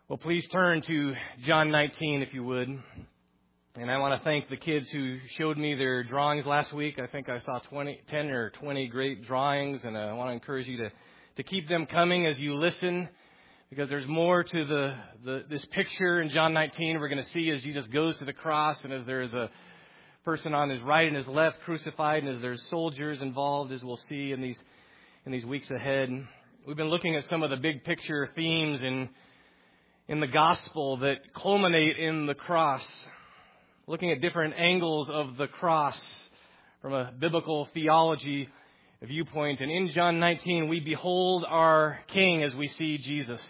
Well, please turn to John 19, if you would. And I want to thank the kids who showed me their drawings last week. I think I saw 10 or 20 great drawings, and I want to encourage you to keep them coming as you listen, because there's more to this picture in John 19. We're going to see as Jesus goes to the cross, and as there is a person on his right and his left crucified, and as there's soldiers involved, as we'll see in these weeks ahead. We've been looking at some of the big picture themes in the gospel that culminate in the cross, looking at different angles of the cross from a biblical theology viewpoint. And in John 19, we behold our King as we see Jesus.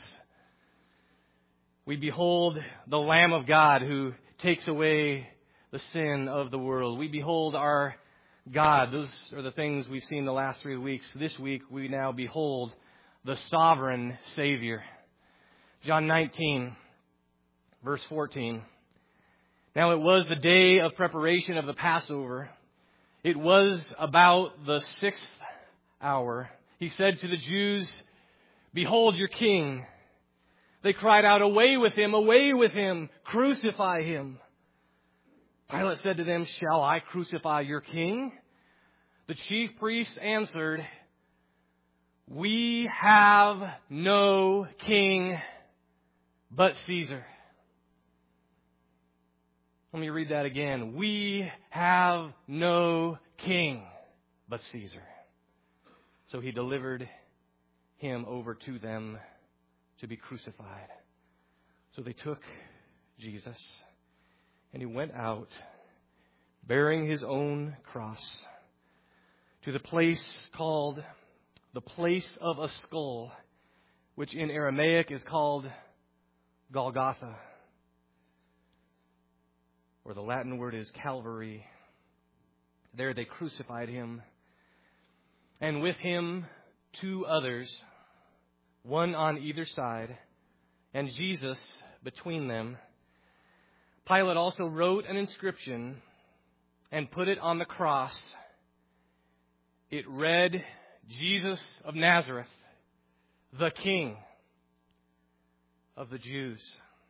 We behold the Lamb of God who takes away the sin of the world. We behold our God. Those are the things we've seen the last 3 weeks. This week, we now behold the sovereign Savior. John 19, verse 14. Now it was the day of preparation of the Passover. It was about the 6th hour. He said to the Jews, "Behold your king." They cried out, away with him, crucify him." Pilate said to them, "Shall I crucify your king?" The chief priests answered, "We have no king but Caesar." Let me read that again. We have no king but Caesar. So he delivered him over to them to be crucified. So they took Jesus, and he went out bearing his own cross to the place called the place of a skull, which in Aramaic is called Golgotha, or the Latin word is Calvary. There they crucified him, and with him 2 others, one on either side, and Jesus between them. Pilate also wrote an inscription and put it on the cross. It read, "Jesus of Nazareth, the King of the Jews."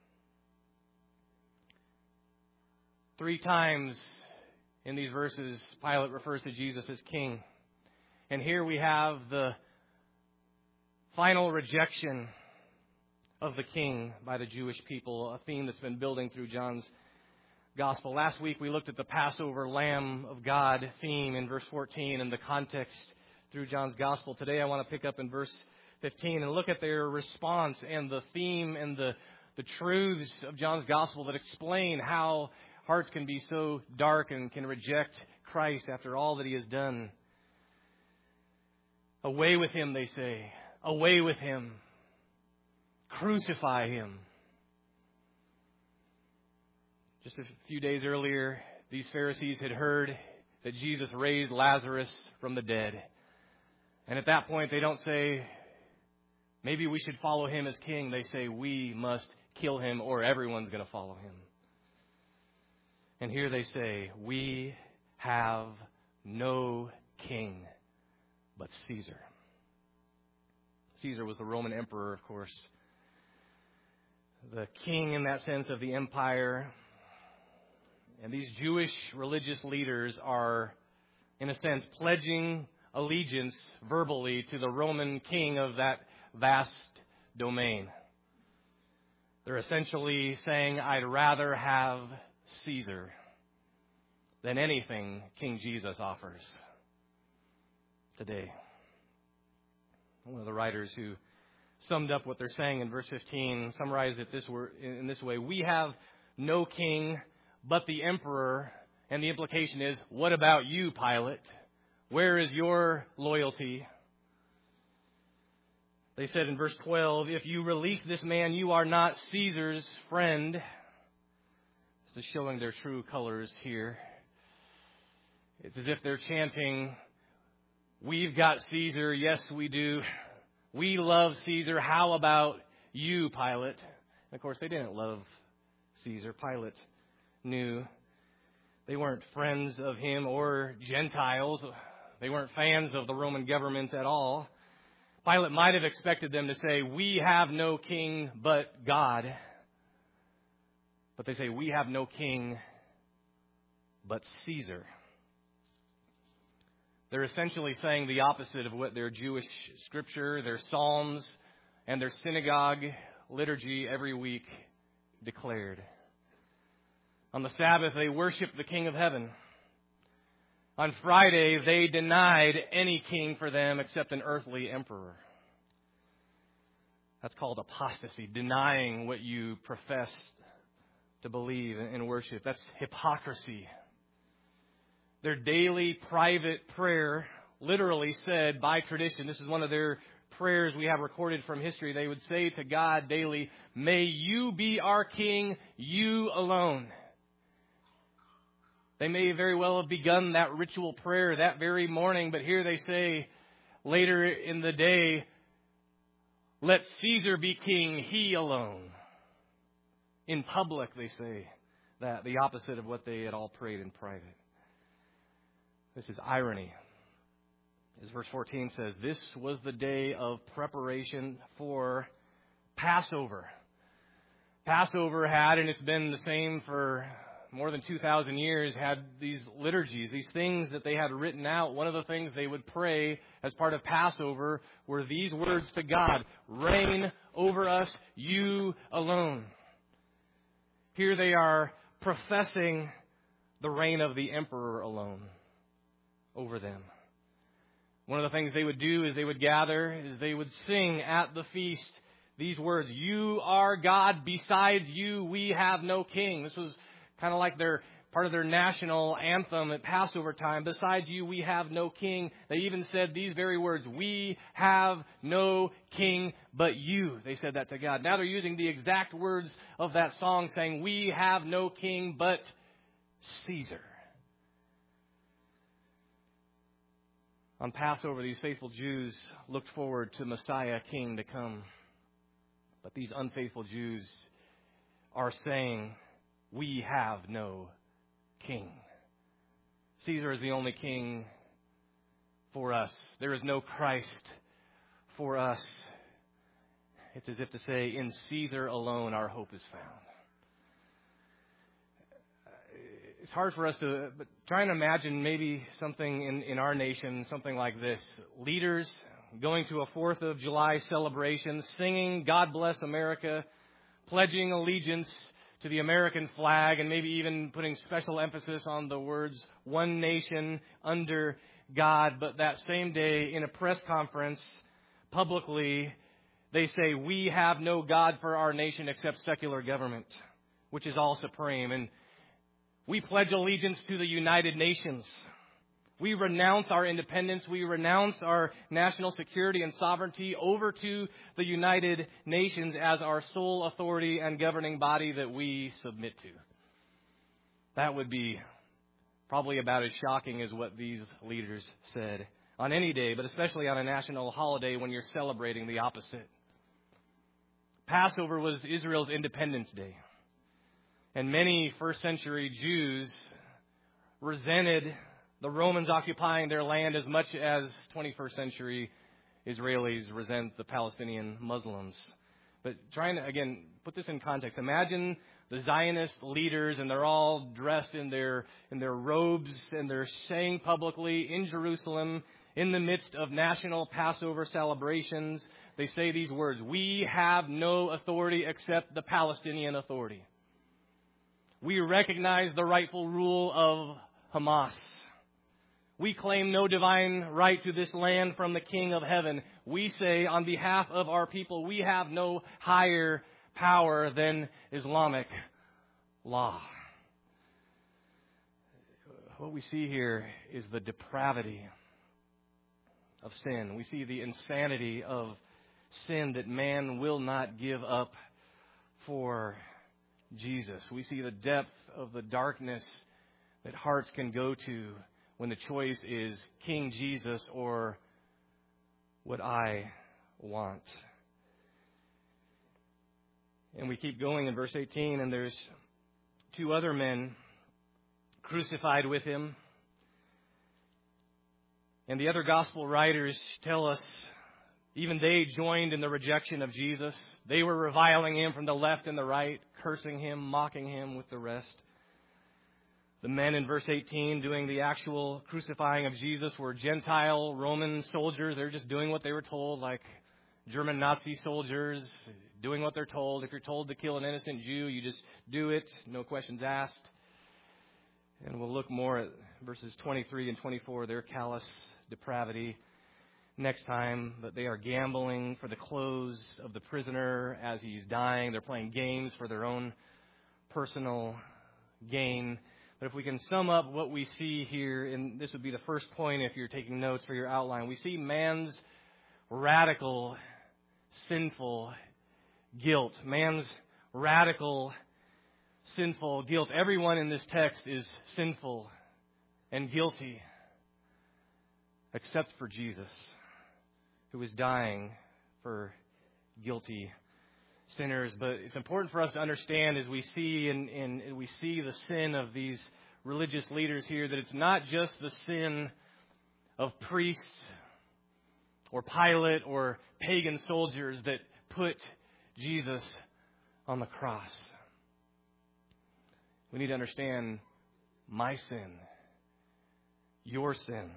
3 times in these verses, Pilate refers to Jesus as King. And here we have the final rejection of the King by the Jewish people, a theme that's been building through John's Gospel. Last week we looked at the Passover Lamb of God theme in verse 14 and the context through John's Gospel. Today I want to pick up in verse 15 and look at their response and the theme and the truths of John's Gospel that explain how hearts can be so dark and can reject Christ after all that he has done. Away with him, they say. Away with him. Crucify him. Just a few days earlier, these Pharisees had heard that Jesus raised Lazarus from the dead. And at that point, they don't say, maybe we should follow him as king. They say, we must kill him or everyone's going to follow him. And here they say, we have no king but Caesar. Caesar was the Roman emperor, of course. The king in that sense of the empire. And these Jewish religious leaders are, in a sense, pledging allegiance verbally to the Roman king of that vast domain. They're essentially saying, I'd rather have Caesar than anything King Jesus offers today. One of the writers who summed up what they're saying in verse 15 summarized it in this way. We have no king but the emperor. And the implication is, what about you, Pilate? Where is your loyalty? They said in verse 12, if you release this man, you are not Caesar's friend. This is showing their true colors here. It's as if they're chanting, we've got Caesar, yes we do. We love Caesar, how about you, Pilate? And of course, they didn't love Caesar. Pilate knew they weren't friends of him or Gentiles. They weren't fans of the Roman government at all. Pilate might have expected them to say, "We have no king but God." But they say, "We have no king but Caesar." They're essentially saying the opposite of what their Jewish scripture, their psalms, and their synagogue liturgy every week declared. On the Sabbath, they worshiped the King of Heaven. On Friday, they denied any king for them except an earthly emperor. That's called apostasy, denying what you profess to believe and worship. That's hypocrisy. Their daily private prayer, literally said by tradition, this is one of their prayers we have recorded from history. They would say to God daily, "May you be our king, you alone." They may very well have begun that ritual prayer that very morning, but here they say later in the day, "Let Caesar be king, he alone." In public, they say that, the opposite of what they had all prayed in private. This is irony. As verse 14 says, this was the day of preparation for Passover. Passover had, and it's been the same for more than 2,000 years, had these liturgies, these things that they had written out. One of the things they would pray as part of Passover were these words to God: "Reign over us, you alone." Here they are professing the reign of the emperor alone over them. One of the things they would do is they would gather, is they would sing at the feast these words: "You are God, besides you we have no king." This was kind of like part of their national anthem at Passover time. "Besides you we have no king." They even said these very words: "We have no king but you." They said that to God. Now they're using the exact words of that song, saying, "We have no king but Caesar." On Passover, these faithful Jews looked forward to Messiah King to come. But these unfaithful Jews are saying, "We have no king." Caesar is the only king for us. There is no Christ for us. It's as if to say, in Caesar alone our hope is found. It's hard for us to try and imagine maybe something in our nation, something like this. Leaders going to a 4th of July celebration, singing "God Bless America," pledging allegiance to the American flag, and maybe even putting special emphasis on the words "one nation under God." But that same day, in a press conference, publicly, they say, "We have no God for our nation except secular government, which is all supreme. And we pledge allegiance to the United Nations. We renounce our independence. We renounce our national security and sovereignty over to the United Nations as our sole authority and governing body that we submit to." That would be probably about as shocking as what these leaders said on any day, but especially on a national holiday when you're celebrating the opposite. Passover was Israel's Independence Day. And many first century Jews resented the Romans occupying their land as much as 21st century Israelis resent the Palestinian Muslims. But trying to, again, put this in context. Imagine the Zionist leaders, and they're all dressed in their robes, and they're saying publicly in Jerusalem, in the midst of national Passover celebrations, they say these words: "We have no authority except the Palestinian Authority. We recognize the rightful rule of Hamas. We claim no divine right to this land from the King of Heaven. We say on behalf of our people, we have no higher power than Islamic law." What we see here is the depravity of sin. We see the insanity of sin, that man will not give up for Jesus. We see the depth of the darkness that hearts can go to when the choice is King Jesus or what I want. And we keep going in verse 18, and there's 2 other men crucified with him. And the other gospel writers tell us Even they joined in the rejection of Jesus. They were reviling him from the left and the right, cursing him, mocking him with the rest. The men in verse 18 doing the actual crucifying of Jesus were Gentile Roman soldiers. They were just doing what they were told, like German Nazi soldiers, doing what they're told. If you're told to kill an innocent Jew, you just do it, no questions asked. And we'll look more at verses 23 and 24, their callous depravity next time. But they are gambling for the clothes of the prisoner as he's dying. They're playing games for their own personal gain. But if we can sum up what we see here, and this would be the first point if you're taking notes for your outline, we see man's radical, sinful guilt. Man's radical, sinful guilt. Everyone in this text is sinful and guilty, except for Jesus, who is dying for guilty sinners. But it's important for us to understand as we see we see the sin of these religious leaders here, that it's not just the sin of priests or Pilate or pagan soldiers that put Jesus on the cross. We need to understand my sin, your sin,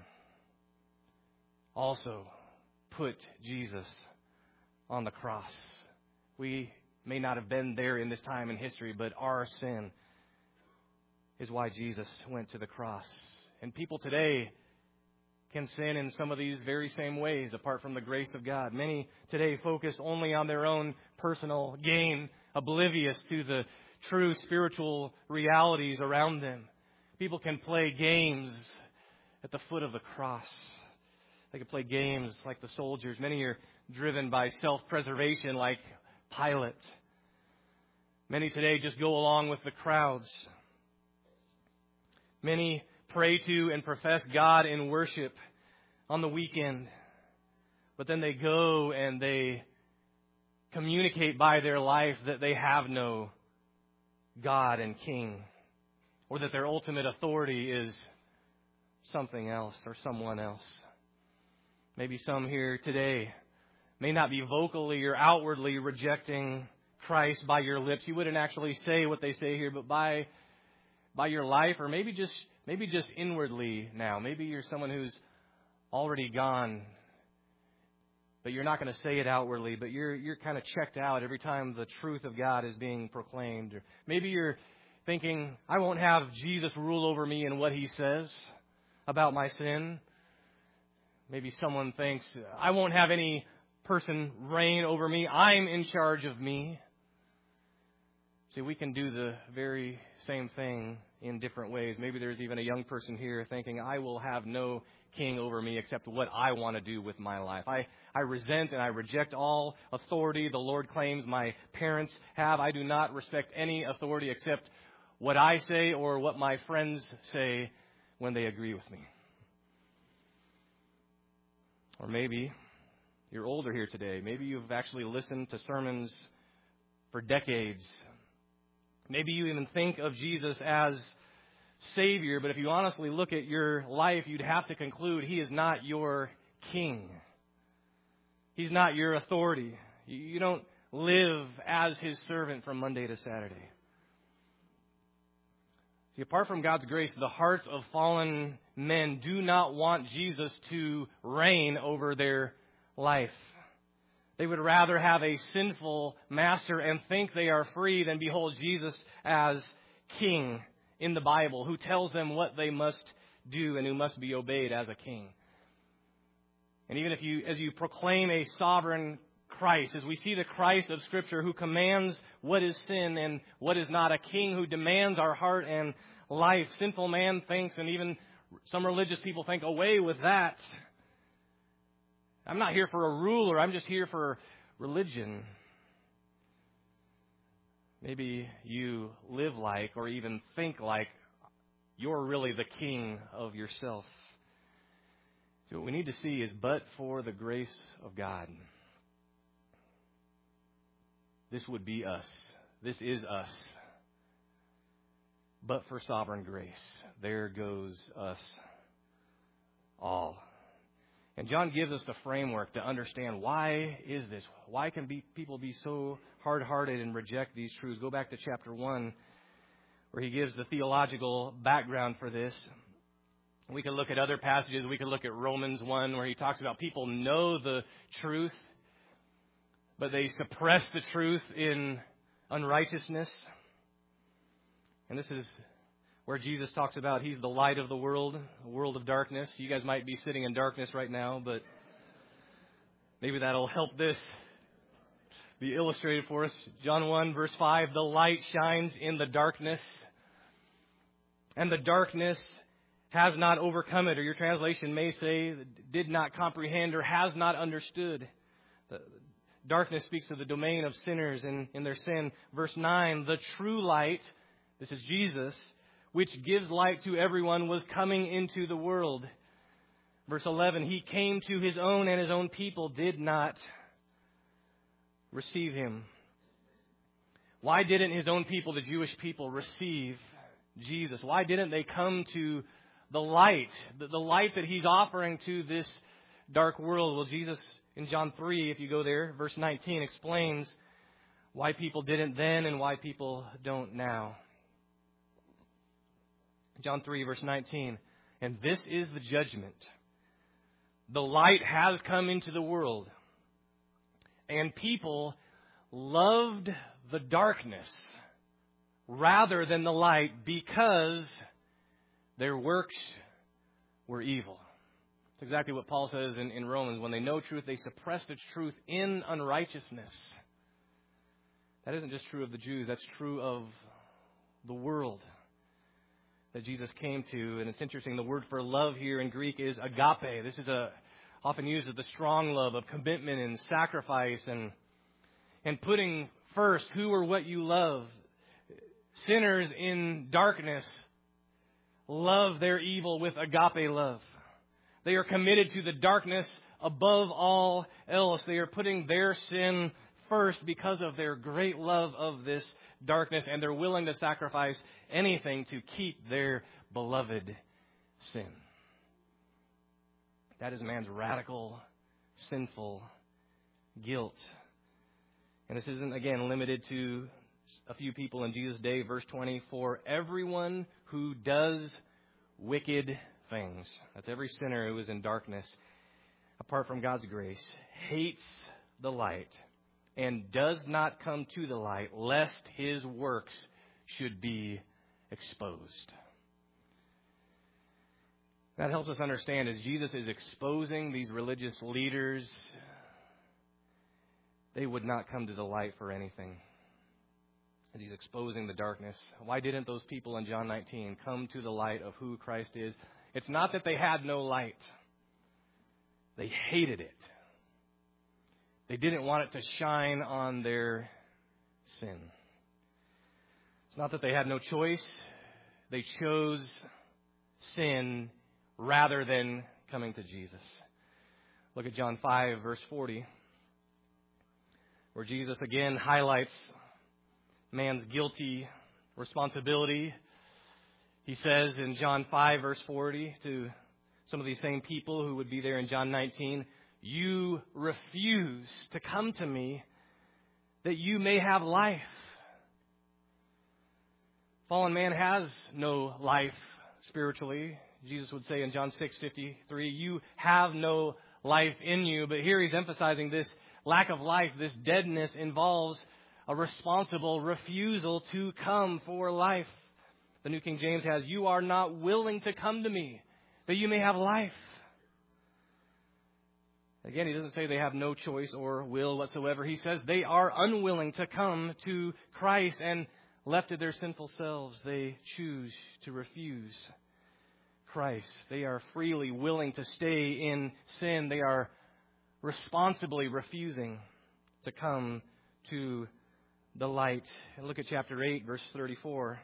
also put Jesus on the cross. We may not have been there in this time in history, but our sin is why Jesus went to the cross. And people today can sin in some of these very same ways apart from the grace of God. Many today focus only on their own personal gain, oblivious to the true spiritual realities around them. People can play games at the foot of the cross. They can play games like the soldiers. Many are driven by self-preservation like Pilate. Many today just go along with the crowds. Many pray to and profess God in worship on the weekend, but then they go and they communicate by their life that they have no God and King, or that their ultimate authority is something else or someone else. Maybe some here today may not be vocally or outwardly rejecting Christ by your lips. You wouldn't actually say what they say here, but by your life, or maybe just inwardly now. Maybe you're someone who's already gone, but you're not going to say it outwardly, but you're kind of checked out every time the truth of God is being proclaimed. Or maybe you're thinking, I won't have Jesus rule over me in what he says about my sin. Maybe someone thinks, I won't have any person reign over me. I'm in charge of me. See, we can do the very same thing in different ways. Maybe there's even a young person here thinking, I will have no king over me except what I want to do with my life. I resent and I reject all authority the Lord claims my parents have. I do not respect any authority except what I say or what my friends say when they agree with me. Or maybe you're older here today. Maybe you've actually listened to sermons for decades. Maybe you even think of Jesus as Savior, but if you honestly look at your life, you'd have to conclude He is not your King. He's not your authority. You don't live as His servant from Monday to Saturday. See, apart from God's grace, the hearts of fallen men do not want Jesus to reign over their life. They would rather have a sinful master and think they are free than behold Jesus as King in the Bible, who tells them what they must do and who must be obeyed as a king. And even as you proclaim a sovereign Christ, as we see the Christ of Scripture who commands what is sin and what is not, a king who demands our heart and life, sinful man thinks, and even some religious people think, away with that. I'm not here for a ruler. I'm just here for religion. Maybe you live like or even think like you're really the king of yourself. So what we need to see is, but for the grace of God, this would be us. This is us. But for sovereign grace, there goes us all. And John gives us the framework to understand why is this? Why can people be so hard-hearted and reject these truths? Go back to chapter 1, where he gives the theological background for this. We can look at other passages. We can look at Romans 1, where he talks about people know the truth, but they suppress the truth in unrighteousness. And this is where Jesus talks about he's the light of the world, a world of darkness. You guys might be sitting in darkness right now, but maybe that'll help this be illustrated for us. John 1, verse 5, the light shines in the darkness, and the darkness has not overcome it. Or your translation may say, did not comprehend or has not understood. The darkness speaks of the domain of sinners in their sin. Verse 9, the true light, this is Jesus, which gives light to everyone, was coming into the world. Verse 11, he came to his own, and his own people did not receive him. Why didn't his own people, the Jewish people, receive Jesus? Why didn't they come to the light that he's offering to this dark world? Well, Jesus, in John 3, if you go there, verse 19, explains why people didn't then and why people don't now. John 3, verse 19, and this is the judgment. The light has come into the world, and people loved the darkness rather than the light because their works were evil. That's exactly what Paul says in Romans. When they know truth, they suppress the truth in unrighteousness. That isn't just true of the Jews. That's true of the world that Jesus came to. And it's interesting, the word for love here in Greek is agape. This is often used as the strong love of commitment and sacrifice and putting first who or what you love. Sinners in darkness love their evil with agape love. They are committed to the darkness above all else. They are putting their sin first because of their great love of this darkness, and they're willing to sacrifice anything to keep their beloved sin. That is man's radical, sinful guilt. And this isn't, again, limited to a few people in Jesus' day. Verse 20, for everyone who does wicked things, that's every sinner who is in darkness, apart from God's grace, hates the light and does not come to the light, lest his works should be exposed. That helps us understand as Jesus is exposing these religious leaders, they would not come to the light for anything. As he's exposing the darkness. Why didn't those people in John 19 come to the light of who Christ is? It's not that they had no light. They hated it. They didn't want it to shine on their sin. It's not that they had no choice. They chose sin rather than coming to Jesus. Look at John 5, verse 40, where Jesus again highlights man's guilty responsibility. He says in John 5, verse 40, to some of these same people who would be there in John 19, you refuse to come to me that you may have life. Fallen man has no life spiritually. Jesus would say in John 6:53, you have no life in you. But here he's emphasizing this lack of life, this deadness involves a responsible refusal to come for life. The New King James has, you are not willing to come to me that you may have life. Again, he doesn't say they have no choice or will whatsoever. He says they are unwilling to come to Christ, and left to their sinful selves, they choose to refuse Christ. They are freely willing to stay in sin. They are responsibly refusing to come to the light. And look at chapter 8, verse 34,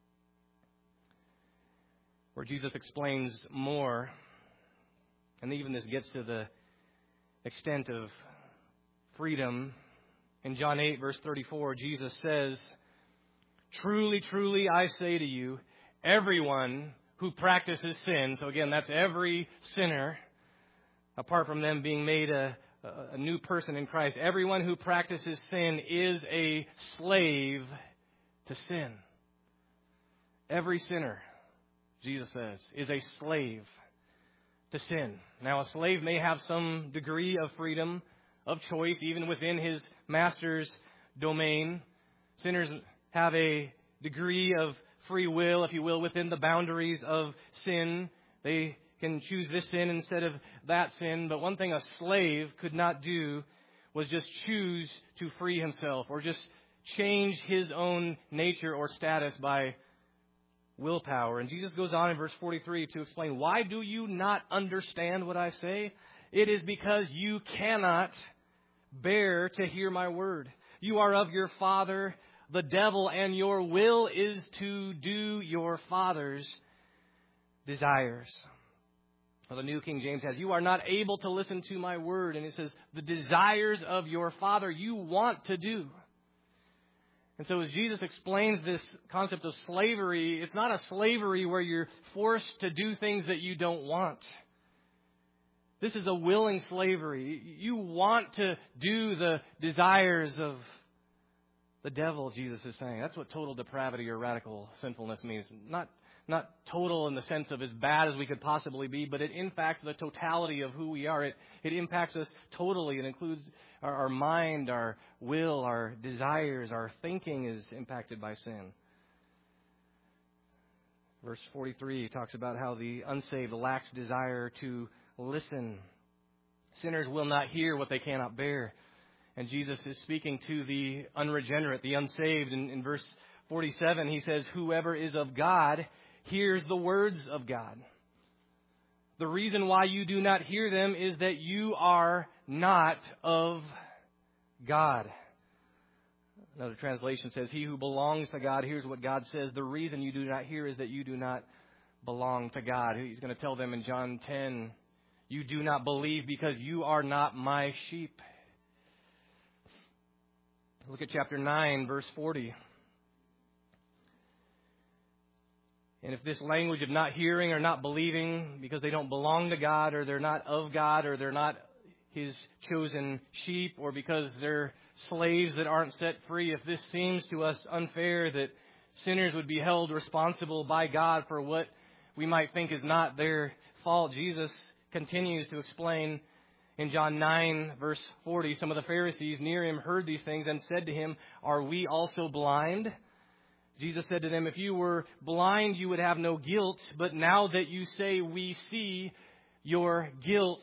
where Jesus explains more. And even this gets to the extent of freedom. In John 8, verse 34, Jesus says, truly, truly, I say to you, everyone who practices sin, so again, that's every sinner, apart from them being made a new person in Christ. Everyone who practices sin is a slave to sin. Every sinner, Jesus says, is a slave to sin. Now, a slave may have some degree of freedom of choice, even within his master's domain. Sinners have a degree of free will, if you will, within the boundaries of sin. They can choose this sin instead of that sin. But one thing a slave could not do was just choose to free himself or just change his own nature or status by willpower. And Jesus goes on in verse 43 to explain, why do you not understand what I say? It is because you cannot bear to hear my word. You are of your father, the devil, and your will is to do your father's desires. Well, the New King James says, you are not able to listen to my word. And it says, the desires of your father you want to do. And so as Jesus explains this concept of slavery, it's not a slavery where you're forced to do things that you don't want. This is a willing slavery. You want to do the desires of the devil, Jesus is saying. That's what total depravity or radical sinfulness means. Not total in the sense of as bad as we could possibly be, but it impacts the totality of who we are. It impacts us totally. It includes our mind, our will, our desires, our thinking is impacted by sin. Verse 43 talks about how the unsaved lacks desire to listen. Sinners will not hear what they cannot bear. And Jesus is speaking to the unregenerate, the unsaved. In verse 47, he says, whoever is of God hears the words of God. The reason why you do not hear them is that you are not of God. Another translation says, he who belongs to God hears what God says. The reason you do not hear is that you do not belong to God. He's going to tell them in John 10, you do not believe because you are not my sheep. Look at chapter 9, verse 40. And if this language of not hearing or not believing because they don't belong to God or they're not of God or they're not His chosen sheep or because they're slaves that aren't set free, if this seems to us unfair that sinners would be held responsible by God for what we might think is not their fault, Jesus continues to explain in John 9, verse 40, some of the Pharisees near him heard these things and said to him, are we also blind? Jesus said to them, if you were blind, you would have no guilt. But now that you say we see, your guilt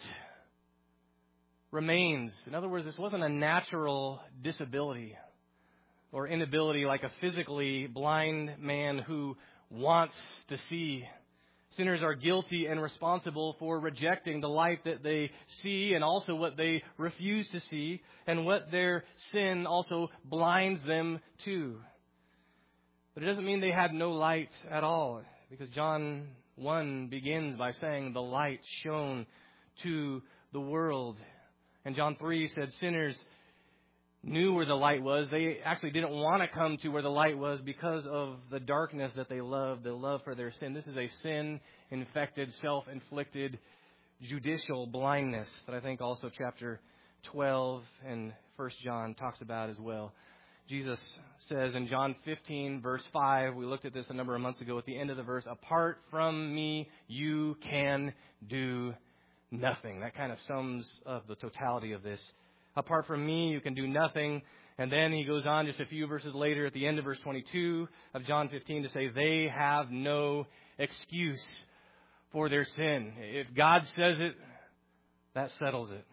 remains. In other words, this wasn't a natural disability or inability like a physically blind man who wants to see. Sinners are guilty and responsible for rejecting the light that they see and also what they refuse to see and what their sin also blinds them to. But it doesn't mean they had no light at all, because John 1 begins by saying the light shone to the world. And John 3 said sinners knew where the light was. They actually didn't want to come to where the light was because of the darkness that they loved, the love for their sin. This is a sin-infected, self-inflicted, judicial blindness that I think also chapter 12 and 1 John talks about as well. Jesus says in John 15, verse 5, we looked at this a number of months ago at the end of the verse, apart from me, you can do nothing. That kind of sums up the totality of this. Apart from me, you can do nothing. And then he goes on just a few verses later at the end of verse 22 of John 15 to say, they have no excuse for their sin. If God says it, that settles it.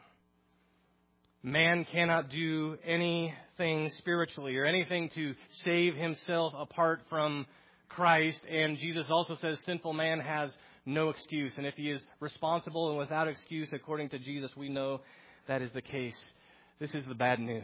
Man cannot do anything spiritually or anything to save himself apart from Christ. And Jesus also says sinful man has no excuse. And if he is responsible and without excuse, according to Jesus, we know that is the case. This is the bad news.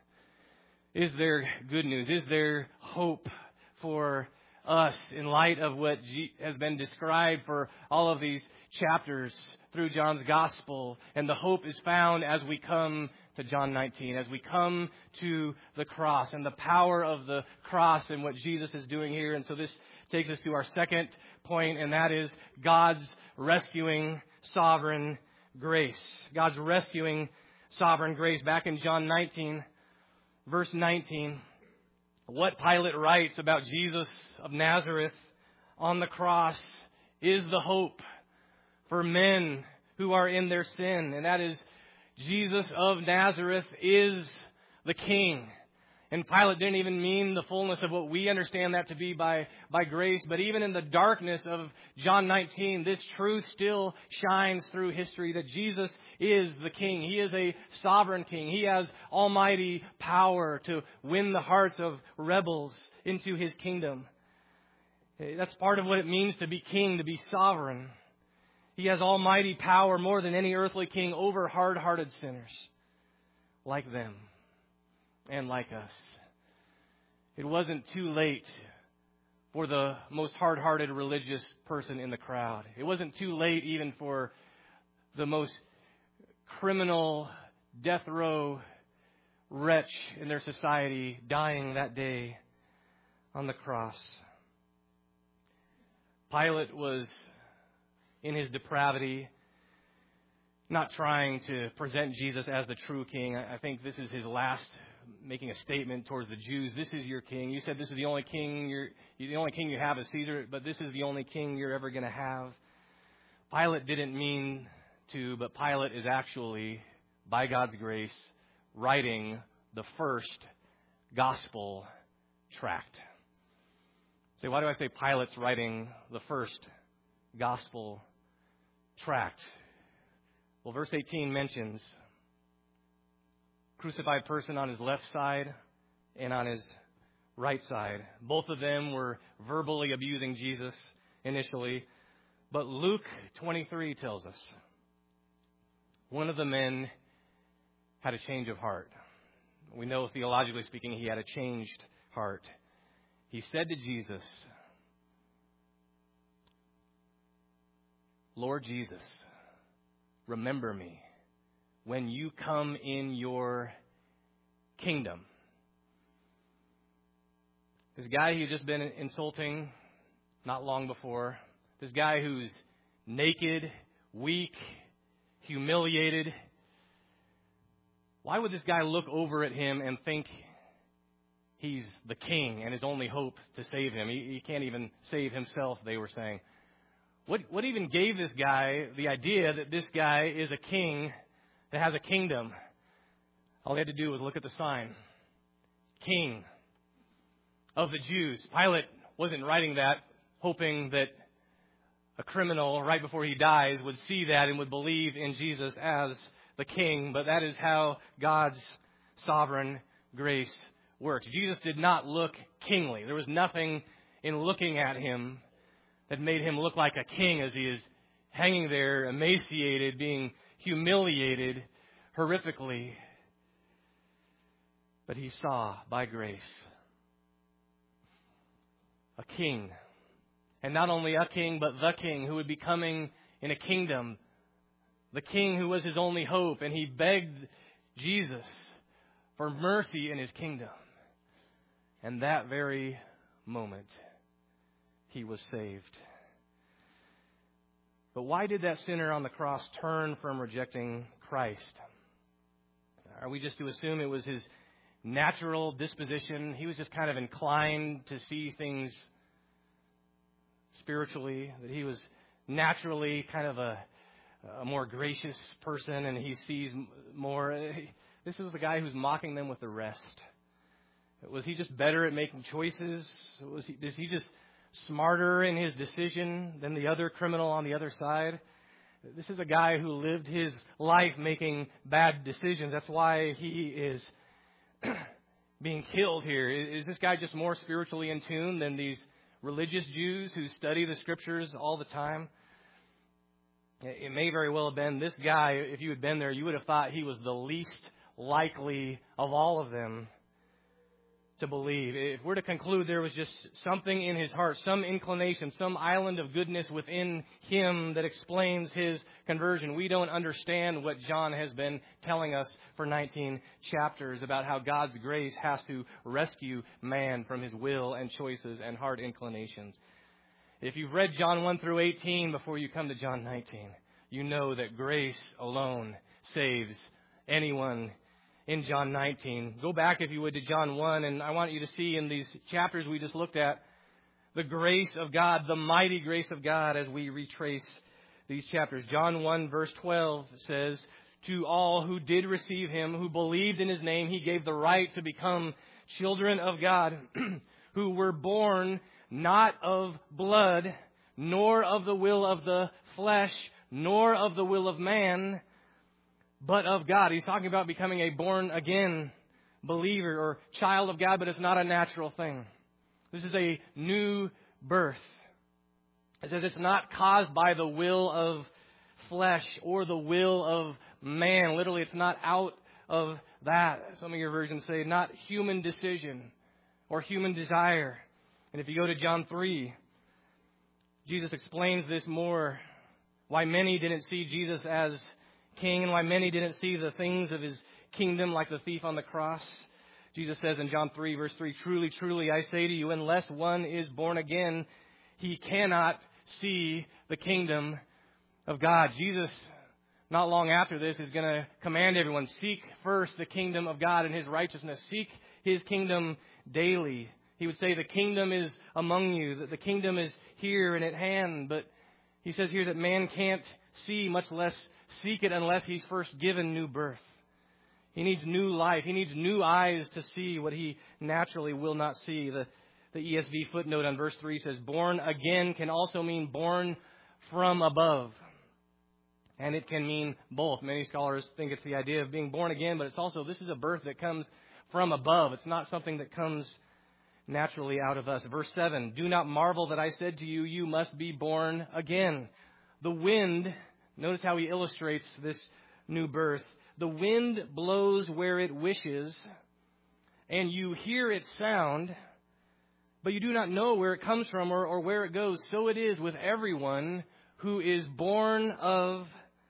Is there good news? Is there hope for us in light of what has been described for all of these chapters through John's gospel? And the hope is found as we come to John 19, as we come to the cross and the power of the cross and what Jesus is doing here. And so this takes us to our second point, and that is God's rescuing sovereign grace, God's rescuing sovereign grace. Back in John 19, verse 19, what Pilate writes about Jesus of Nazareth on the cross is the hope for men who are in their sin. And that is, Jesus of Nazareth is the King. And Pilate didn't even mean the fullness of what we understand that to be by grace. But even in the darkness of John 19, this truth still shines through history that Jesus is the King. He is a sovereign King. He has almighty power to win the hearts of rebels into His kingdom. That's part of what it means to be king, to be sovereign. He has almighty power more than any earthly king over hard-hearted sinners like them and like us. It wasn't too late for the most hard-hearted religious person in the crowd. It wasn't too late even for the most criminal death row wretch in their society dying that day on the cross. Pilate was, in his depravity, not trying to present Jesus as the true king. I think this is his last making a statement towards the Jews. This is your king. You said this is the only king the only king you have is Caesar, but this is the only king you're ever going to have. Pilate didn't mean to, but Pilate is actually, by God's grace, writing the first gospel tract. So why do I say Pilate's writing the first gospel tract? Well, verse 18 mentions crucified person on his left side and on his right side. Both of them were verbally abusing Jesus initially. But Luke 23 tells us one of the men had a change of heart. We know, theologically speaking, he had a changed heart. He said to Jesus, Lord Jesus, remember me when you come in your kingdom. This guy who's just been insulting not long before, this guy who's naked, weak, humiliated, why would this guy look over at him and think he's the king and his only hope to save him? He can't even save himself, they were saying. What even gave this guy the idea that this guy is a king that has a kingdom? All he had to do was look at the sign. King of the Jews. Pilate wasn't writing that hoping that a criminal right before he dies would see that and would believe in Jesus as the king. But that is how God's sovereign grace works. Jesus did not look kingly. There was nothing in looking at him that made him look like a king as he is hanging there, emaciated, being humiliated horrifically. But he saw, by grace, a king. And not only a king, but the king who would be coming in a kingdom. The king who was his only hope. And he begged Jesus for mercy in his kingdom. And that very moment, he was saved. But why did that sinner on the cross turn from rejecting Christ? Are we just to assume it was his natural disposition? He was just kind of inclined to see things spiritually, that he was naturally kind of a more gracious person and he sees more. This is the guy who's mocking them with the rest. Was he just better at making choices? Is he just smarter in his decision than the other criminal on the other side? This is a guy who lived his life making bad decisions. That's why he is being killed here. Is this guy just more spiritually in tune than these religious Jews who study the scriptures all the time? It may very well have been this guy. If you had been there, you would have thought he was the least likely of all of them to believe. If we're to conclude there was just something in his heart, some inclination, some island of goodness within him that explains his conversion, we don't understand what John has been telling us for 19 chapters about how God's grace has to rescue man from his will and choices and heart inclinations. If you've read John 1 through 18 before you come to John 19, you know that grace alone saves anyone in John 19. Go back, if you would, to John 1, and I want you to see in these chapters we just looked at the grace of God, the mighty grace of God as we retrace these chapters. John 1, verse 12 says, to all who did receive him, who believed in his name, he gave the right to become children of God, who were born not of blood, nor of the will of the flesh, nor of the will of man, but of God. He's talking about becoming a born-again believer or child of God, but it's not a natural thing. This is a new birth. It says it's not caused by the will of flesh or the will of man. Literally, it's not out of that. Some of your versions say not human decision or human desire. And if you go to John 3, Jesus explains this more. Why many didn't see Jesus as king and why many didn't see the things of his kingdom like the thief on the cross. Jesus says in John 3, verse 3, truly, truly, I say to you, unless one is born again, he cannot see the kingdom of God. Jesus, not long after this, is going to command everyone, seek first the kingdom of God and his righteousness. Seek his kingdom daily. He would say the kingdom is among you, that the kingdom is here and at hand. But he says here that man can't see, much less seek it, unless he's first given new birth. He needs new life. He needs new eyes to see what he naturally will not see. The ESV footnote on verse 3 says, born again can also mean born from above. And it can mean both. Many scholars think it's the idea of being born again, but it's also, this is a birth that comes from above. It's not something that comes naturally out of us. Verse 7, do not marvel that I said to you, you must be born again. The wind, notice how he illustrates this new birth. The wind blows where it wishes, and you hear its sound, but you do not know where it comes from or where it goes. So it is with everyone who is born of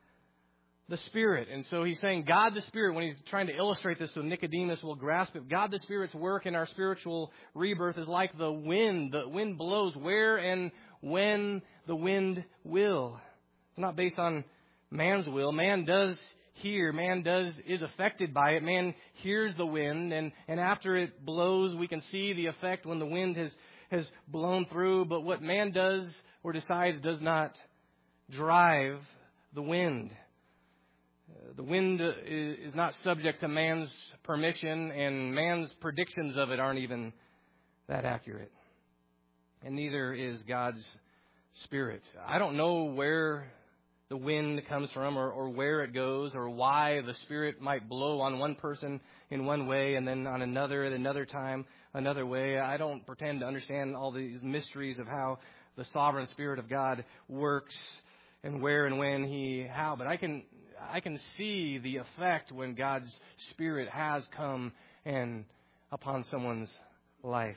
the Spirit. And so he's saying God the Spirit, when he's trying to illustrate this so Nicodemus will grasp it, God the Spirit's work in our spiritual rebirth is like the wind. The wind blows where and when the wind will. It's not based on man's will. Man does hear. Man is affected by it. Man hears the wind, and after it blows, we can see the effect when the wind has blown through. But what man does or decides does not drive the wind. The wind is not subject to man's permission, and man's predictions of it aren't even that accurate. And neither is God's Spirit. I don't know where the wind comes from or where it goes or why the Spirit might blow on one person in one way and then on another at another time another way. I don't pretend to understand all these mysteries of how the sovereign Spirit of God works and where and when how. But I can see the effect when God's Spirit has come and upon someone's life.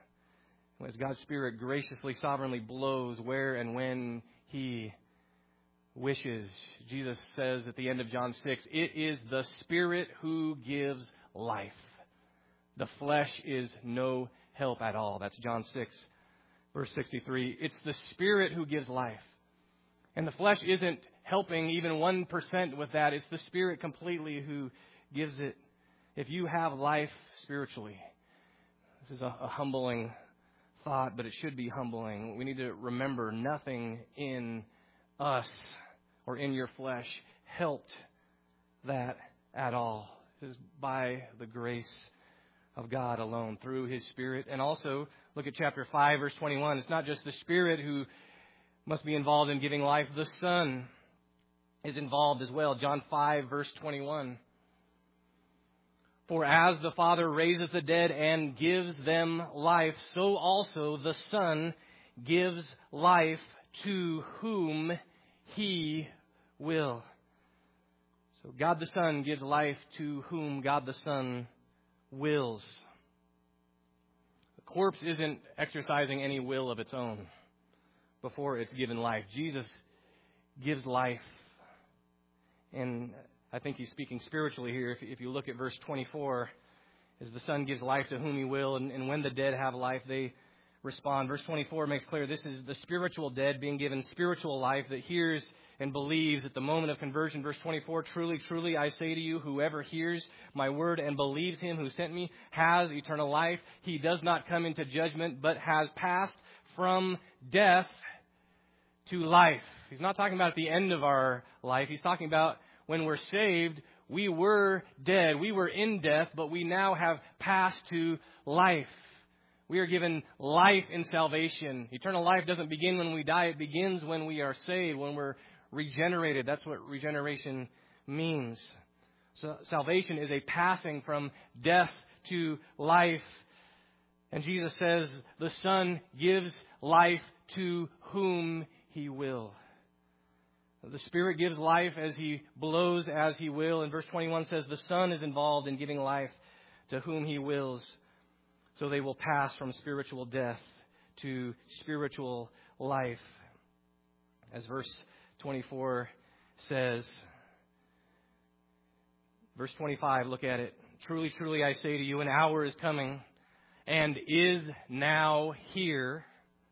As God's Spirit graciously, sovereignly blows where and when he wishes. Jesus says at the end of John 6, it is the Spirit who gives life. The flesh is no help at all. That's John 6, verse 63. It's the Spirit who gives life. And the flesh isn't helping even 1% with that. It's the Spirit completely who gives it. If you have life spiritually, this is a humbling thought, but it should be humbling. We need to remember nothing in us or in your flesh helped that at all. It is by the grace of God alone, through his Spirit. And also, look at chapter 5, verse 21. It's not just the Spirit who must be involved in giving life. The Son is involved as well. John 5, verse 21. For as the Father raises the dead and gives them life, so also the Son gives life to whom he will. So God the Son gives life to whom God the Son wills. The corpse isn't exercising any will of its own before it's given life. Jesus gives life. And I think he's speaking spiritually here. If you look at verse 24, as the Son gives life to whom he will, and when the dead have life, they respond. Verse 24 makes clear this is the spiritual dead being given spiritual life that hears and believes at the moment of conversion. Verse 24, truly, truly, I say to you, whoever hears my word and believes him who sent me has eternal life. He does not come into judgment, but has passed from death to life. He's not talking about at the end of our life. He's talking about when we're saved, we were dead. We were in death, but we now have passed to life. We are given life in salvation. Eternal life doesn't begin when we die. It begins when we are saved, when we're regenerated. That's what regeneration means. So salvation is a passing from death to life. And Jesus says the Son gives life to whom He will. The Spirit gives life as He blows as He will. And verse 21 says the Son is involved in giving life to whom He wills. So they will pass from spiritual death to spiritual life. As verse 24 says, verse 25, look at it. Truly, truly, I say to you, an hour is coming and is now here.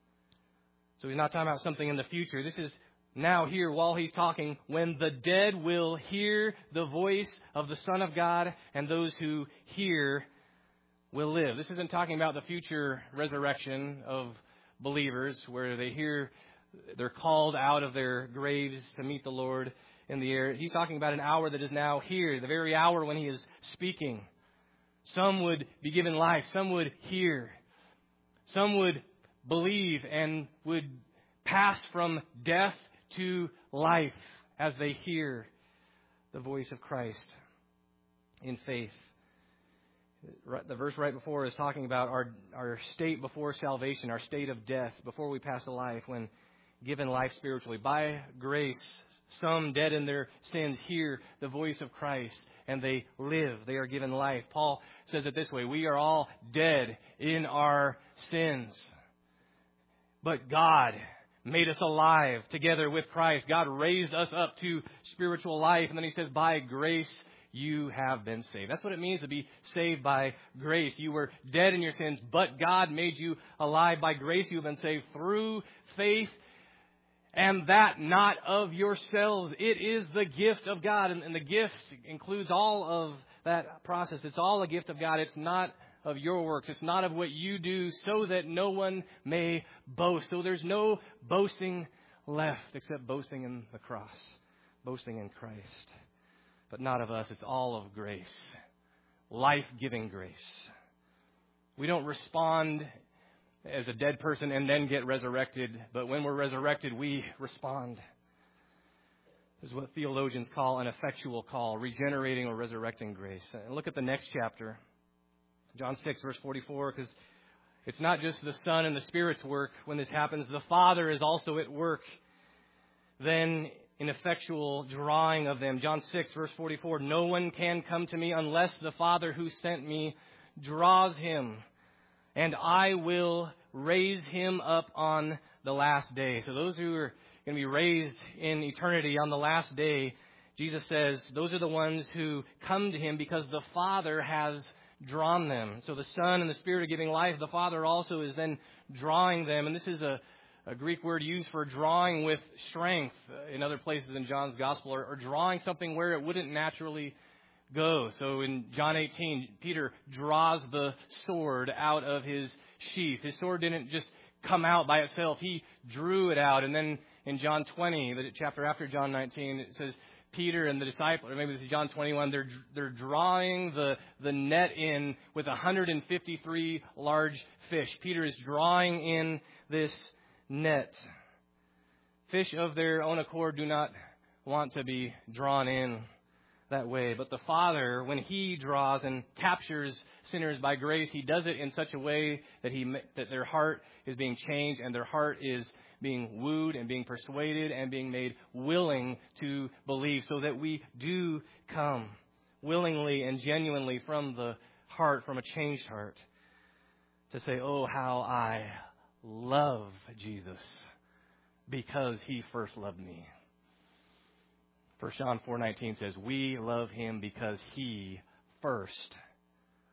So he's not talking about something in the future. This is now here while he's talking, when the dead will hear the voice of the Son of God, and those who hear will live. This isn't talking about the future resurrection of believers where they're called out of their graves to meet the Lord in the air. He's talking about an hour that is now here, the very hour when He is speaking. Some would be given life. Some would hear. Some would believe and would pass from death to life as they hear the voice of Christ in faith. The verse right before is talking about our state before salvation, our state of death, before we pass to life, when given life spiritually. By grace, some dead in their sins hear the voice of Christ and they live. They are given life. Paul says it this way: we are all dead in our sins, but God made us alive together with Christ. God raised us up to spiritual life. And then he says, by grace you have been saved. That's what it means to be saved by grace. You were dead in your sins, but God made you alive. By grace you have been saved through faith, and that not of yourselves. It is the gift of God. And the gift includes all of that process. It's all a gift of God. It's not of your works. It's not of what you do, so that no one may boast. So there's no boasting left except boasting in the cross, boasting in Christ. But not of us. It's all of grace, life-giving grace. We don't respond as a dead person and then get resurrected, but when we're resurrected, we respond. This is what theologians call an effectual call, regenerating or resurrecting grace. And look at the next chapter. John 6, verse 44, because it's not just the Son and the Spirit's work when this happens. The Father is also at work then in effectual drawing of them. John 6, verse 44, no one can come to me unless the Father who sent me draws him, and I will raise him up on the last day. So those who are going to be raised in eternity on the last day, Jesus says, those are the ones who come to Him because the Father has drawn them. So the Son and the Spirit are giving life. The Father also is then drawing them. And this is a Greek word used for drawing with strength in other places in John's Gospel, or drawing something where it wouldn't naturally go. So in John 18, Peter draws the sword out of his sheath. His sword didn't just come out by itself. He drew it out. And then in John 20, the chapter after John 19, it says Peter and the disciple, or maybe this is John 21, they're drawing the net in with 153 large fish. Peter is drawing in this net. Fish of their own accord do not want to be drawn in that way. But the Father, when He draws and captures sinners by grace, He does it in such a way that their heart is being changed and their heart is being wooed and being persuaded and being made willing to believe, so that we do come willingly and genuinely from the heart, from a changed heart, to say, oh, how I love Jesus because He first loved me. 1 John 4:19 says, we love Him because He first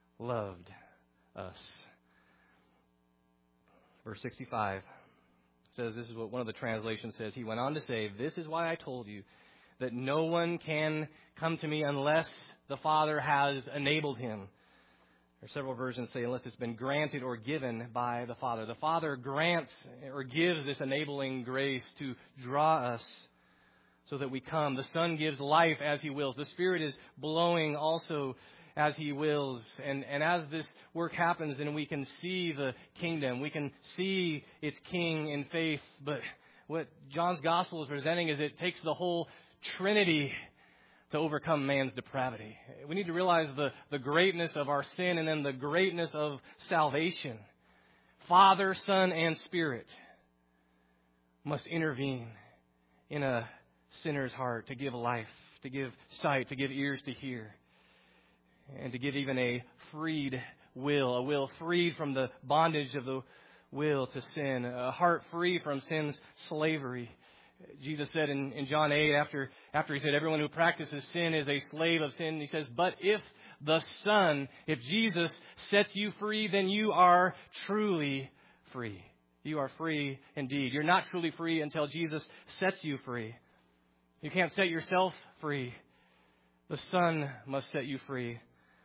loved us. Verse 65 says, this is what one of the translations says. He went on to say, "This is why I told you that no one can come to me unless the Father has enabled him." There are several versions say, unless it's been granted or given by the Father. The Father grants or gives this enabling grace to draw us so that we come. The Son gives life as He wills. The Spirit is blowing also as He wills. And as this work happens, then we can see the kingdom. We can see its King in faith. But what John's Gospel is presenting is it takes the whole Trinity to overcome man's depravity. We need to realize the greatness of our sin and then the greatness of salvation. Father, Son, and Spirit must intervene in a sinner's heart to give life, to give sight, to give ears to hear, and to give even a freed will, a will freed from the bondage of the will to sin, a heart free from sin's slavery. Jesus said in John 8, after He said, everyone who practices sin is a slave of sin, He says, but if the Son, if Jesus sets you free, then you are truly free. You are free indeed. You're not truly free until Jesus sets you free. You can't set yourself free. The Son must set you free.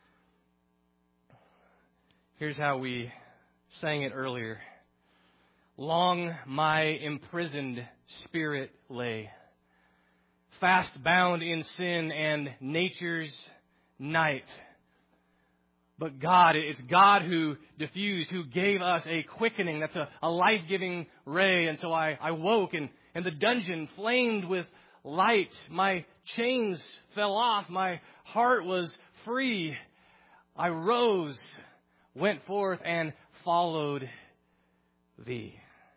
Here's how we sang it earlier. Long my imprisoned spirit lay, fast bound in sin and nature's night. But God, it's God who diffused, who gave us a quickening. That's a life-giving ray. And so I woke and the dungeon flamed with light. My chains fell off. My heart was free. I rose, went forth, and followed Thee.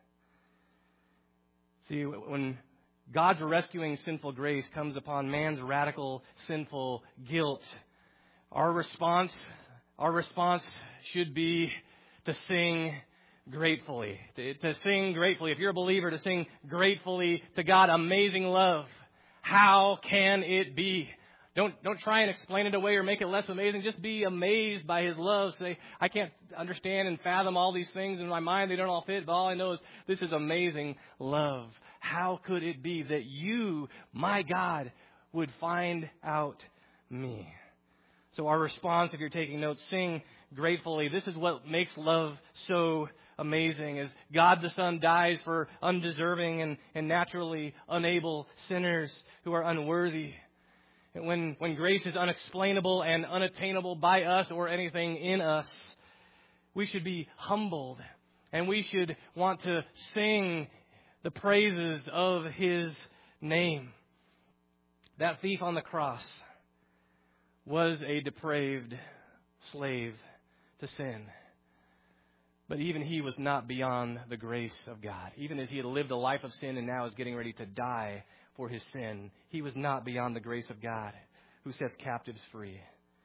See, when God's rescuing sinful grace comes upon man's radical sinful guilt, our response should be to sing gratefully. To sing gratefully. If you're a believer, to sing gratefully to God. Amazing love. How can it be? Don't try and explain it away or make it less amazing. Just be amazed by His love. Say, I can't understand and fathom all these things in my mind. They don't all fit. But all I know is this is amazing love. How could it be that You, my God, would find out me? So our response, if you're taking notes, sing gratefully. This is what makes love so amazing, as God the Son dies for undeserving and naturally unable sinners who are unworthy. When grace is unexplainable and unattainable by us or anything in us, we should be humbled and we should want to sing the praises of His name. That thief on the cross was a depraved slave to sin. But even he was not beyond the grace of God. Even as he had lived a life of sin and now is getting ready to die for his sin, he was not beyond the grace of God, who sets captives free.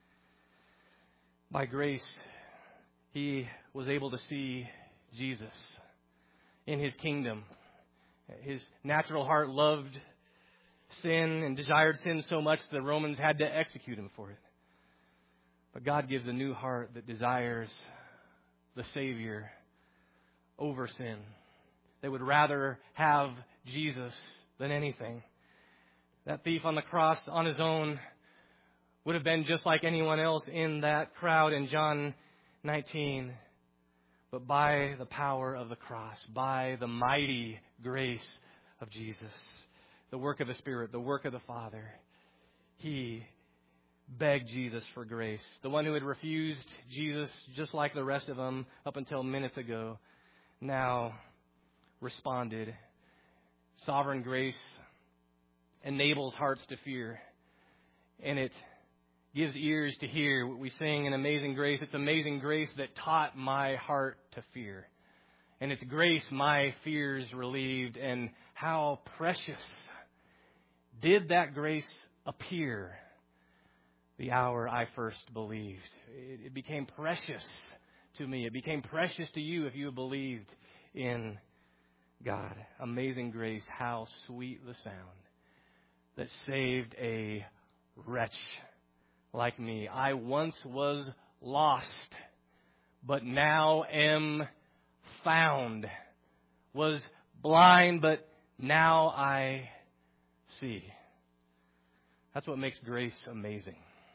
By grace, he was able to see Jesus in His kingdom. His natural heart loved sin and desired sin so much the Romans had to execute Him for it. But God gives a new heart that desires the Savior over sin. They would rather have Jesus than anything. That thief on the cross on his own would have been just like anyone else in that crowd in John 19. But by the power of the cross, by the mighty grace of Jesus, the work of the Spirit, the work of the Father, He begged Jesus for grace. The one who had refused Jesus just like the rest of them up until minutes ago, now responded. Sovereign grace enables hearts to fear, and it gives ears to hear. We sing in Amazing Grace. It's amazing grace that taught my heart to fear. And it's grace my fears relieved. And how precious did that grace appear the hour I first believed. It became precious to me. It became precious to you if you believed in God. Amazing grace, how sweet the sound that saved a wretch like me. I once was lost, but now am found. Was blind, but now I see. That's what makes grace amazing.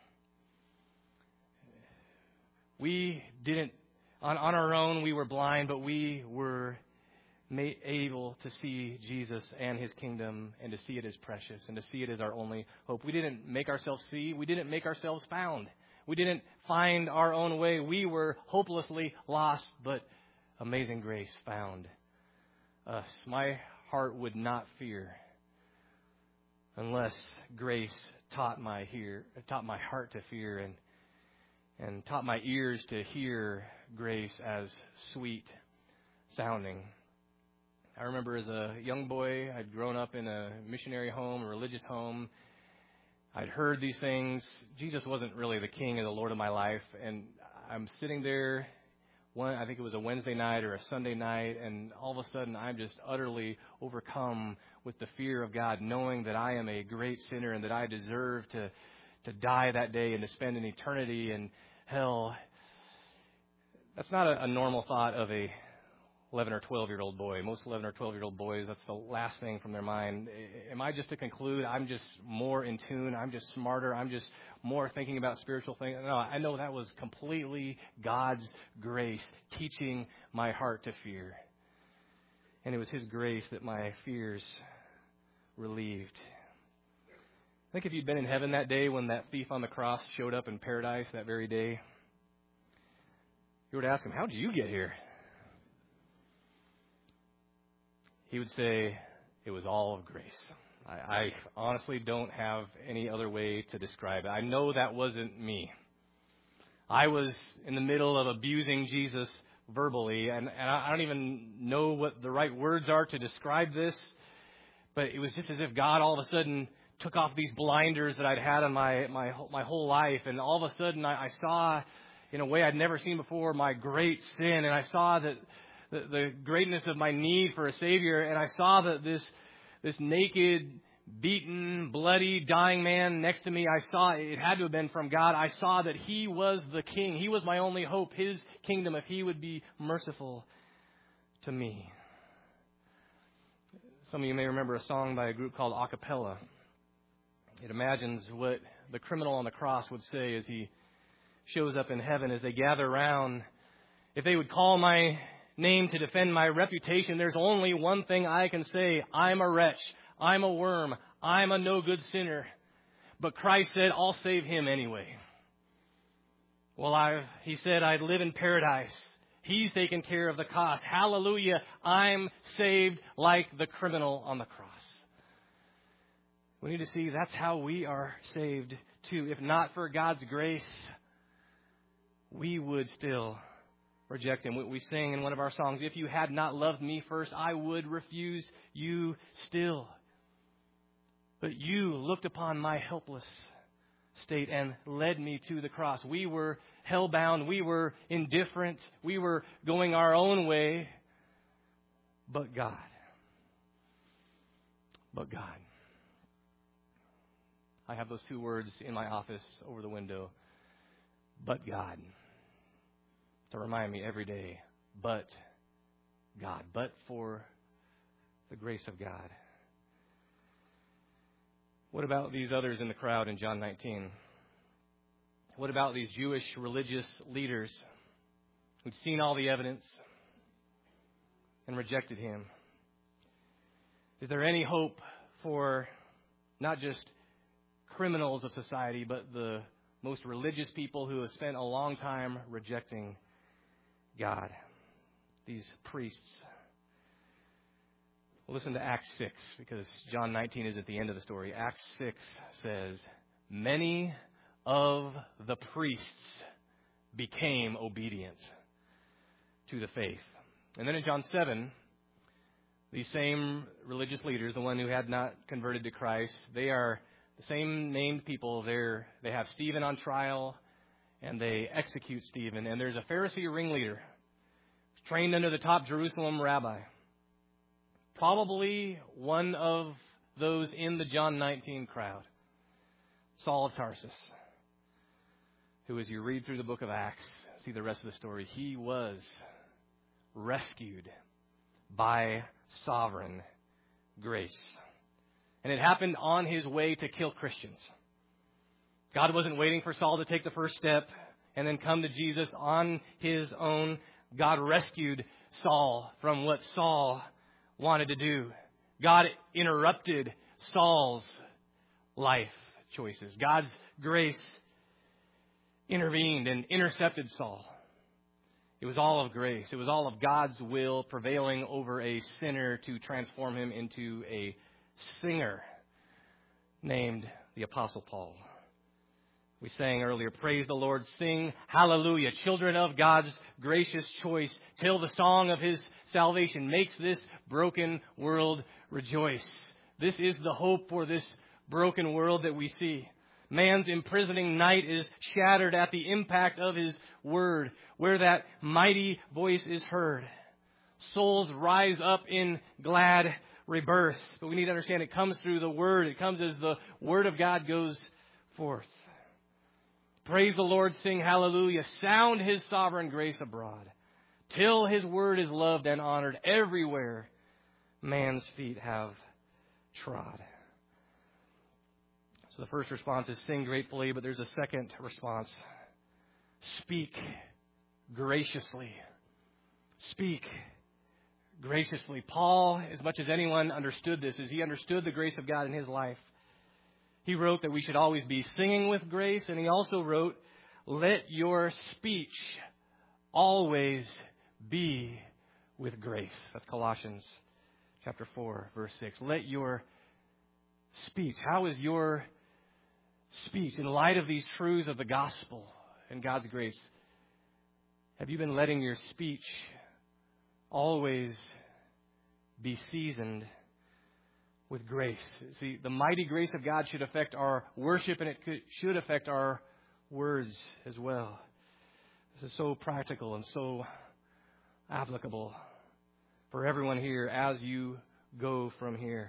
We didn't, on our own, we were blind, but we were able to see Jesus and His kingdom and to see it as precious and to see it as our only hope. We didn't make ourselves see. We didn't make ourselves found. We didn't find our own way. We were hopelessly lost, but amazing grace found us. My heart would not fear unless grace taught my heart to fear and taught my ears to hear grace as sweet sounding. I remember as a young boy, I'd grown up in a missionary home, a religious home. I'd heard these things. Jesus wasn't really the king or the Lord of my life. And I'm sitting there, I think it was a Wednesday night or a Sunday night, and all of a sudden I'm just utterly overcome with the fear of God, knowing that I am a great sinner and that I deserve to die that day and to spend an eternity in hell. That's not a normal thought of a 11 or 12-year-old boy. Most 11 or 12-year-old boys, that's the last thing from their mind. Am I just to conclude I'm just more in tune, I'm just smarter, I'm just more thinking about spiritual things? No, I know that was completely God's grace teaching my heart to fear. And it was His grace that my fears relieved. I think if you'd been in heaven that day when that thief on the cross showed up in paradise that very day, you would ask him, "How did you get here?" He would say, "It was all of grace." I honestly don't have any other way to describe it. I know that wasn't me. I was in the middle of abusing Jesus verbally, and I don't even know what the right words are to describe this, but it was just as if God all of a sudden took off these blinders that I'd had on my whole life, and all of a sudden I saw, in a way I'd never seen before, my great sin, and I saw that the greatness of my need for a Savior, and I saw that this naked, beaten, bloody, dying man next to me, I saw it had to have been from God. I saw that He was the King. He was my only hope, His kingdom, if He would be merciful to me. Some of you may remember a song by a group called A Cappella. It imagines what the criminal on the cross would say as he shows up in heaven, as they gather around. If they would call my name to defend my reputation, there's only one thing I can say: I'm a wretch, I'm a worm, I'm a no good sinner. But Christ said, I'll save him anyway. Well, He said I'd live in paradise. He's taken care of the cost. Hallelujah, I'm saved like the criminal on the cross. We need to see that's how we are saved too. If not for God's grace, we would still reject Him. We sing in one of our songs, "If you had not loved me first, I would refuse you still. But you looked upon my helpless state and led me to the cross." We were hell-bound. We were indifferent. We were going our own way. But God. But God. I have those two words in my office over the window. But God. To remind me every day. But God. But for the grace of God. What about these others in the crowd in John 19? What about these Jewish religious leaders who'd seen all the evidence and rejected Him? Is there any hope for not just criminals of society, but the most religious people who have spent a long time rejecting God? These priests. Listen to Acts 6, because John 19 is at the end of the story. Acts 6 says, "Many of the priests became obedient to the faith." And then in John 7, these same religious leaders, the one who had not converted to Christ, they are the same named people. They have Stephen on trial, and they execute Stephen. And there's a Pharisee ringleader trained under the top Jerusalem rabbi. Probably one of those in the John 19 crowd. Saul of Tarsus, who, as you read through the book of Acts, see the rest of the story, he was rescued by sovereign grace. And it happened on his way to kill Christians. God wasn't waiting for Saul to take the first step and then come to Jesus on his own. God rescued Saul from what Saul wanted to do. God interrupted Saul's life choices. God's grace intervened and intercepted Saul. It was all of grace. It was all of God's will prevailing over a sinner to transform him into a singer named the Apostle Paul. We sang earlier, praise the Lord, sing hallelujah. Children of God's gracious choice, till the song of his salvation makes this broken world rejoice. This is the hope for this broken world that we see. Man's imprisoning night is shattered at the impact of his word, where that mighty voice is heard. Souls rise up in glad rebirth. But we need to understand it comes through the word. It comes as the word of God goes forth. Praise the Lord, sing hallelujah. Sound his sovereign grace abroad, till his word is loved and honored everywhere man's feet have trod. So the first response is sing gratefully, but there's a second response. Speak graciously. Speak graciously. Paul, as much as anyone understood this, as he understood the grace of God in his life, he wrote that we should always be singing with grace, and he also wrote, let your speech always be with grace. That's Colossians chapter 4, verse 6. Let your speech, how is your speech in light of these truths of the gospel and God's grace? Have you been letting your speech always be seasoned with grace? See, the mighty grace of God should affect our worship, and it should affect our words as well. This is so practical and so applicable for everyone here as you go from here.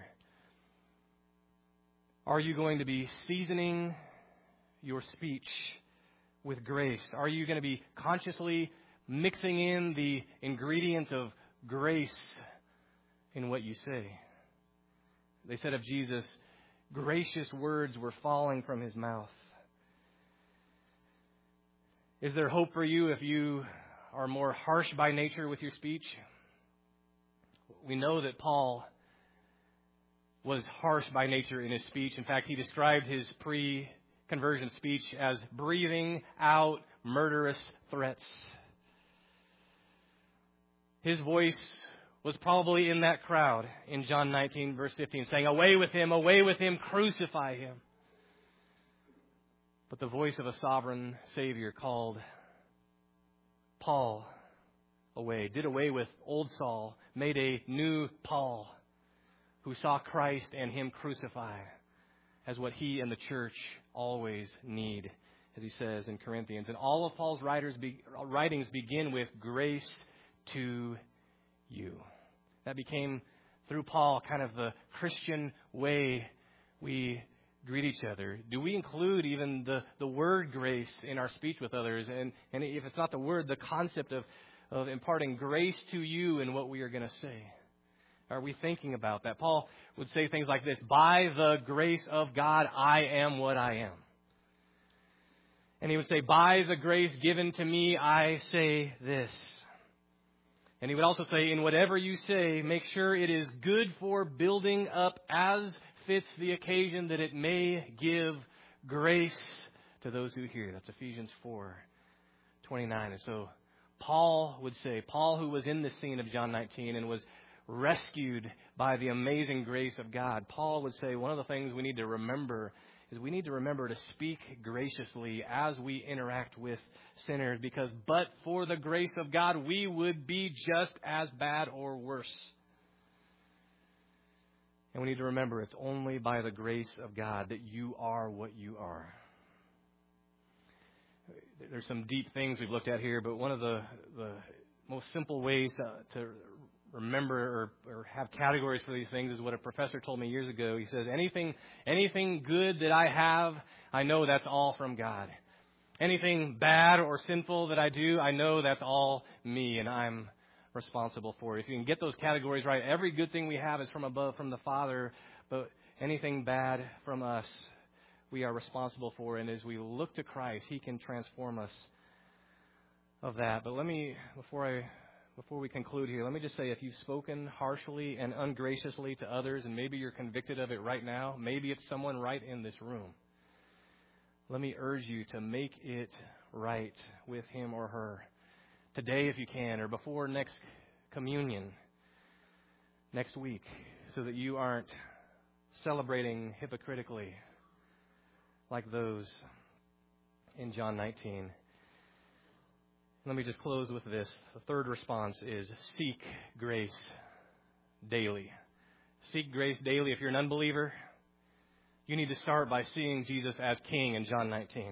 Are you going to be seasoning your speech with grace? Are you going to be consciously mixing in the ingredients of grace in what you say? They said of Jesus, gracious words were falling from his mouth. Is there hope for you if you are more harsh by nature with your speech? We know that Paul was harsh by nature in his speech. In fact, he described his pre-conversion speech as breathing out murderous threats. His voice was probably in that crowd in John 19, verse 15, saying, away with him, crucify him. But the voice of a sovereign Savior called Paul away, did away with old Saul, made a new Paul who saw Christ and him crucified as what he and the church always need, as he says in Corinthians. And all of Paul's writings begin with grace to you. That became, through Paul, kind of the Christian way we greet each other. Do we include even the word grace in our speech with others? And if it's not the word, the concept of imparting grace to you in what we are going to say. Are we thinking about that? Paul would say things like this, by the grace of God, I am what I am. And he would say, by the grace given to me, I say this. And he would also say, in whatever you say, make sure it is good for building up as fits the occasion, that it may give grace to those who hear. That's Ephesians 4:29. And so Paul would say, Paul who was in the scene of John 19 and was rescued by the amazing grace of God, Paul would say one of the things we need to remember is we need to remember to speak graciously as we interact with sinners, because but for the grace of God, we would be just as bad or worse. And we need to remember it's only by the grace of God that you are what you are. There's some deep things we've looked at here, but one of the most simple ways to remember or have categories for these things is what a professor told me years ago. He says, anything good that I have, I know that's all from God. Anything bad or sinful that I do, I know that's all me, and I'm responsible for. If you can get those categories right, every good thing we have is from above, from the Father, but anything bad from us, we are responsible for. And as we look to Christ, He can transform us of that. But before we conclude here, let me just say, if you've spoken harshly and ungraciously to others, and maybe you're convicted of it right now, maybe it's someone right in this room, let me urge you to make it right with him or her today if you can, or before next communion next week, so that you aren't celebrating hypocritically like those in John 19. Let me just close with this. The third response is seek grace daily. Seek grace daily. If you're an unbeliever, you need to start by seeing Jesus as King in John 19.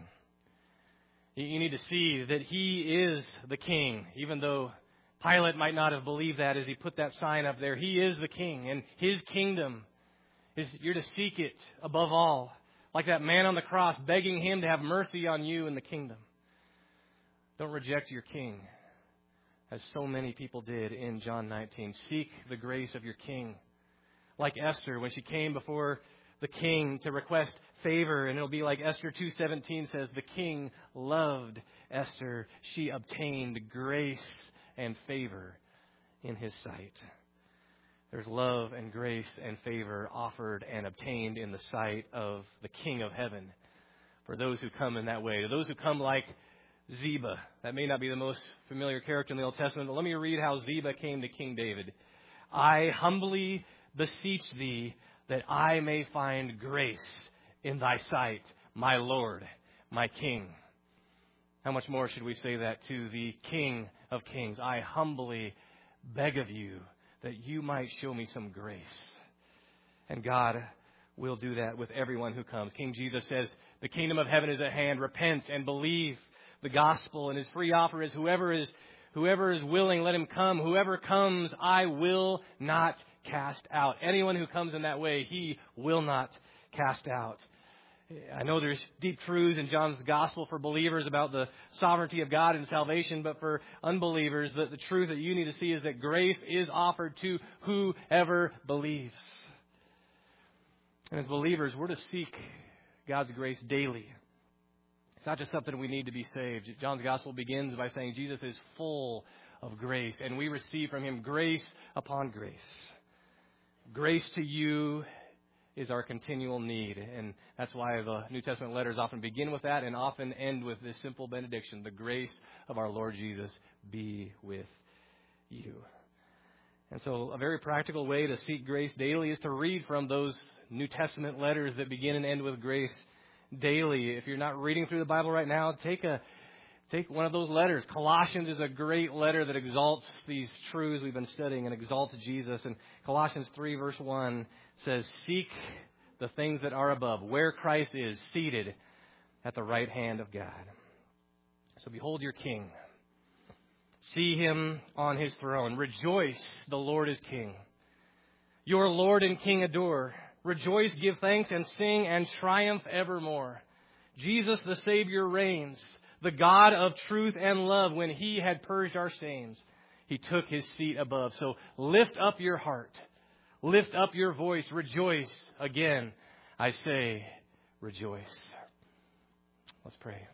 You need to see that He is the King, even though Pilate might not have believed that as he put that sign up there. He is the King, and His kingdom is, you're to seek it above all, like that man on the cross begging Him to have mercy on you in the kingdom. Don't reject your King, as so many people did in John 19. Seek the grace of your King. Like Esther, when she came before the king to request favor, and it'll be like Esther 2:17 says, the king loved Esther. She obtained grace and favor in his sight. There's love and grace and favor offered and obtained in the sight of the King of heaven for those who come in that way. Those who come like Ziba. That may not be the most familiar character in the Old Testament, but let me read how Ziba came to King David. I humbly beseech thee that I may find grace in thy sight, my Lord, my King. How much more should we say that to the King of Kings? I humbly beg of you that you might show me some grace. And God will do that with everyone who comes. King Jesus says, the kingdom of heaven is at hand. Repent and believe the gospel. And His free offer is whoever is willing, let him come. Whoever comes, I will not cast out. Anyone who comes in that way, He will not cast out. I know there's deep truths in John's gospel for believers about the sovereignty of God and salvation, but for unbelievers, the truth that you need to see is that grace is offered to whoever believes. And as believers, we're to seek God's grace daily. It's not just something we need to be saved. John's gospel begins by saying Jesus is full of grace, and we receive from Him grace upon grace. Grace to you is our continual need, and that's why the New Testament letters often begin with that and often end with this simple benediction: the grace of our Lord Jesus be with you. And so a very practical way to seek grace daily is to read from those New Testament letters that begin and end with grace daily. If you're not reading through the Bible right now, take one of those letters. Colossians is a great letter that exalts these truths we've been studying and exalts Jesus. And Colossians 3 verse 1 says, seek the things that are above, where Christ is seated at the right hand of God. So behold your King. See Him on His throne. Rejoice, the Lord is King. Your Lord and King adore. Rejoice, give thanks, and sing, and triumph evermore. Jesus the Savior reigns, the God of truth and love. When He had purged our stains, He took His seat above. So lift up your heart. Lift up your voice. Rejoice. Again, I say, rejoice. Let's pray.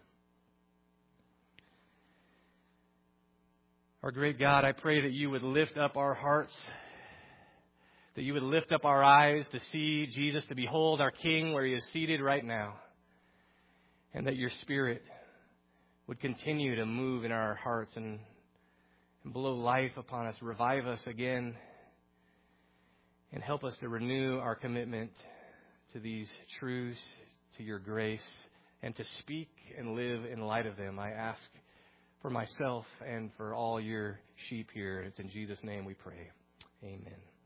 Our great God, I pray that you would lift up our hearts, that you would lift up our eyes to see Jesus, to behold our King where He is seated right now, and that your Spirit would continue to move in our hearts and blow life upon us, revive us again, and help us to renew our commitment to these truths, to your grace, and to speak and live in light of them. I ask for myself and for all your sheep here. It's in Jesus' name we pray. Amen.